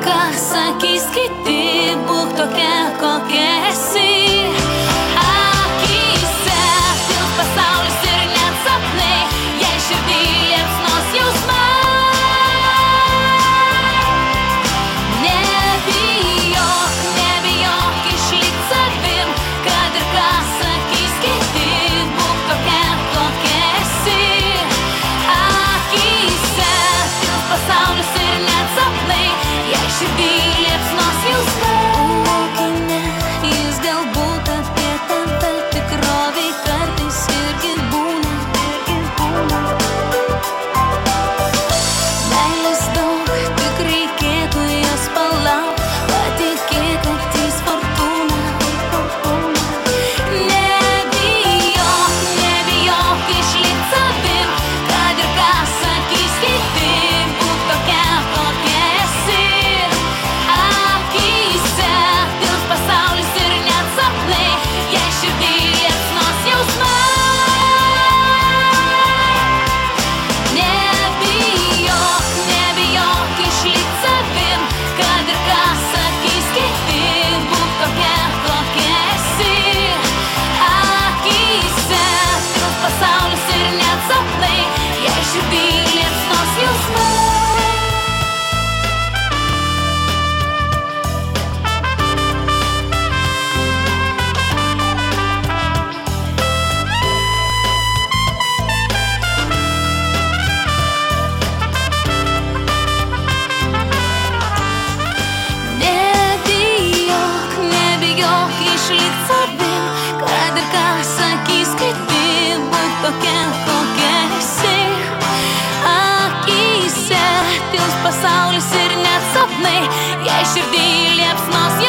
ką sakys kiti, būk tokia, kokia esi. Akyse tils pasaulis ir net sapnai, jei širdį liepsnos jausmai. Nebijok, nebijok išlikt savim, kad ir ką sakys kiti, būk tokia, kokia esi. Akyse tils pasaulis ir net sapnai, jei širdį liepsnos jausmai. Laukime, jis galbūt apie tave, tikrovėj kartais irgi būna. Meilės daug, tik reikėtų jos palauk, patikėk, kad jis fortūna. Nebijok, nebijok išlikt savim, kad ir ką sakys kiti, būk tokia, kokia esi. Akyse tils pasaulis ir net sapnai, jei širdį liepsnos jausmai. Nebijok, nebijok išlikt savim, kad ir ką sakys kiti, būk tokia, kokia esi. Akyse tils pasaulis ir net sapnai, jei širdį liepsnos jausmai. Nebijok, nebijok išlikt savim, kad ir ką sakys kiti, būk tokia, kokia esi. Akyse tils pasaulis ir net sapnai, jei širdį liepsnos